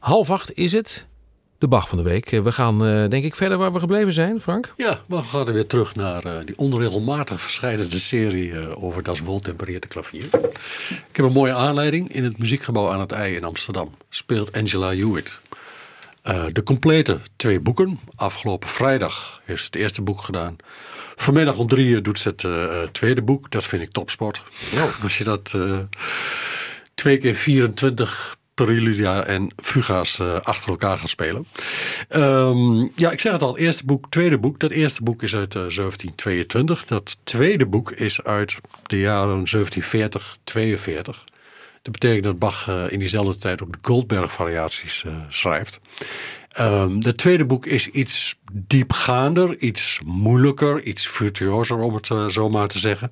7:30 is het. De Bach van de week. We gaan denk ik verder waar we gebleven zijn, Frank. Ja, we gaan weer terug naar die onregelmatig verschijnende serie over Das Wohltempereerde Klavier. Ik heb een mooie aanleiding. In het Muziekgebouw aan het IJ in Amsterdam speelt Angela Hewitt de complete 2 boeken. Afgelopen vrijdag heeft ze het eerste boek gedaan. Vanmiddag om 3:00 doet ze het tweede boek. Dat vind ik topsport. Ja. Als je dat 2 keer 24 preludia en fuga's achter elkaar gaat spelen. Ik zeg het al, eerste boek, tweede boek. Dat eerste boek is uit 1722. Dat tweede boek is uit de jaren 1740, 42. Dat betekent dat Bach in diezelfde tijd ook de Goldberg-variaties schrijft. Het tweede boek is iets diepgaander, iets moeilijker, iets virtuozer, om het zo maar te zeggen.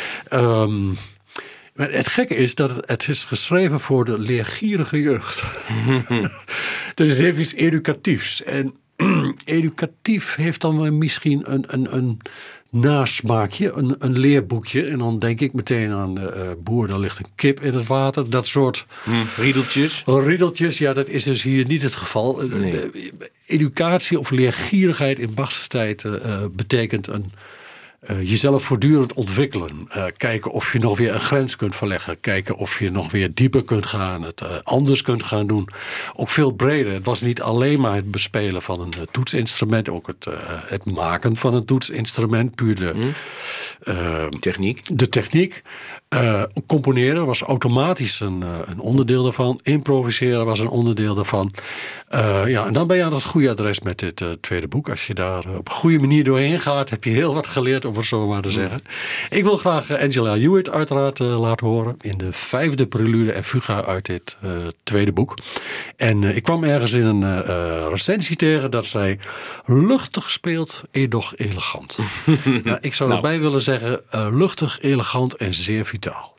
Maar het gekke is dat het is geschreven voor de leergierige jeugd. Dus het heeft iets educatiefs. En educatief heeft dan misschien een nasmaakje, een leerboekje. En dan denk ik meteen aan boer, daar ligt een kip in het water. Dat soort riedeltjes. Riedeltjes, ja, dat is dus hier niet het geval. Nee. Educatie of leergierigheid in Bach's tijd betekent jezelf voortdurend ontwikkelen. Kijken of je nog weer een grens kunt verleggen. Kijken of je nog weer dieper kunt gaan. Het anders kunt gaan doen. Ook veel breder. Het was niet alleen maar het bespelen van een toetsinstrument. Ook het maken van een toetsinstrument. Puur de techniek. De techniek. Componeren was automatisch een onderdeel daarvan. Improviseren was een onderdeel daarvan. En dan ben je aan het goede adres met dit tweede boek. Als je daar op een goede manier doorheen gaat, heb je heel wat geleerd, om het zo maar te zeggen. Ik wil graag Angela Hewitt uiteraard laten horen in de 5e prelude en fuga uit dit tweede boek. En ik kwam ergens in een recensie tegen dat zij luchtig speelt, edoch elegant. Ik zou erbij willen zeggen luchtig, elegant en zeer vitaal.